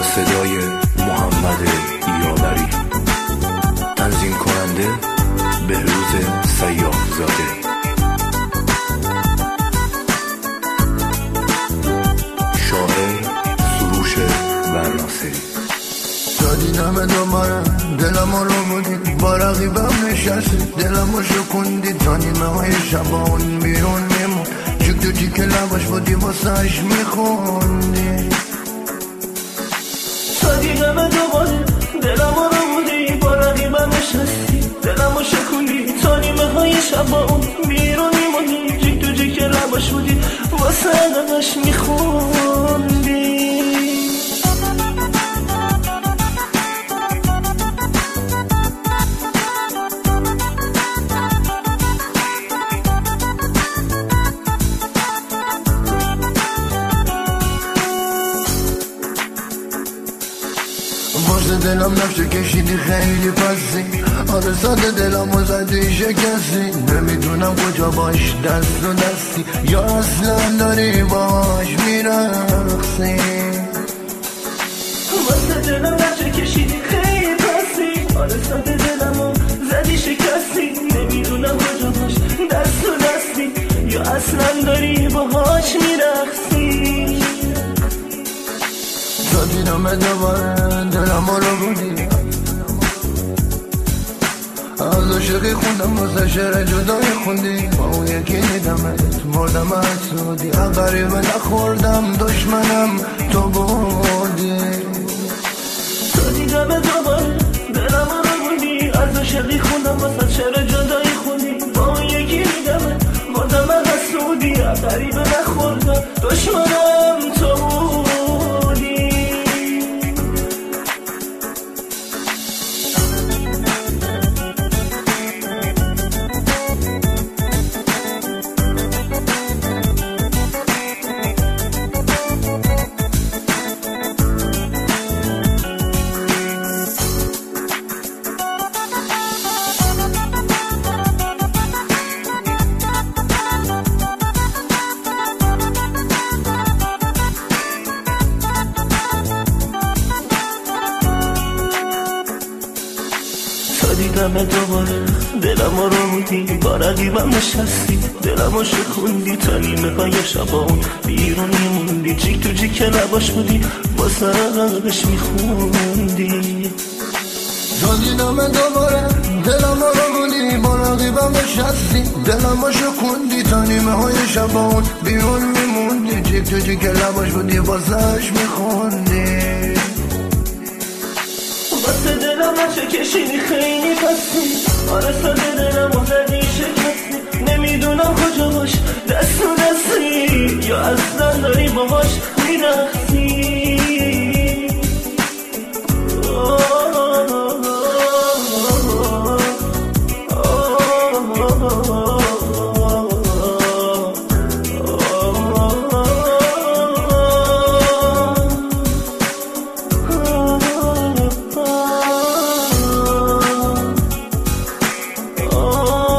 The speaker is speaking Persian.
صدای محمد یاوری، تنظیم کننده بهروز سیاح‌زاده. شاعر سروش ورناصری. دادینم دوباره دلمو رو بودی، با رقیبم نشستی، دلمو شکوندی تا نیمه های شبان بیرون میمون، چک تو چیک لباش بودی واسهش میخوندی. دادینم دوباره دلمو رو بودی، با رقیبم نشستی، دلمو شکوندی تا نیمه های شبان بیرون میمونی، چک تو چیک لباش بودی واسهش میخوندی. باشه دلم نفشه کشیدی خیلی پسی، آره ساده دلمو زدی شکستی، نمیدونم کجا باش دست و دستی یا اصلا داری باش میرقصی. باشه دلم نفشه کشیدی خیلی پسی، آره ساده دلمو زدی شکستی، نمیدونم کجا باش دست و دستی یا اصلا داری باهاش میرقصی. دادینم دوباره دلمو رو بودی، از عاشقی خوندم واسه شعر جدایی خوندی، با اون یکی دیدمت مردم از سودی، غریبه نخوردم دشمنم تو بردی. دادینم دوباره دلمو رو بودی، از عاشقی خوندم واسه شعر جدایی خوندی، با اون یکی دیدمت مردم از سودی، غریبه نخوردم دشمنم تو بردی. دیدم دوباره دلمو رو بودی، با رقیبم نشستی، دلمو شکوندی تا نیمه های شبان بیرون میموندی، جیک تو جیک لباش بودی واسه قلبش میخوندی. دادینم دوباره دلمو رو بودی، با رقیبم نشستی، دلمو شکوندی تا نیمه های شبان بیرون میموندی، جیک تو جیک لباش بودی واسهش میخوندی. واسه دلم نشه کشیدی خیلی پسی، آره ساده دلم زدی شکستی، نمیدونم کجا باش دست و دستی یا اصلا داری باهاش میرقصی.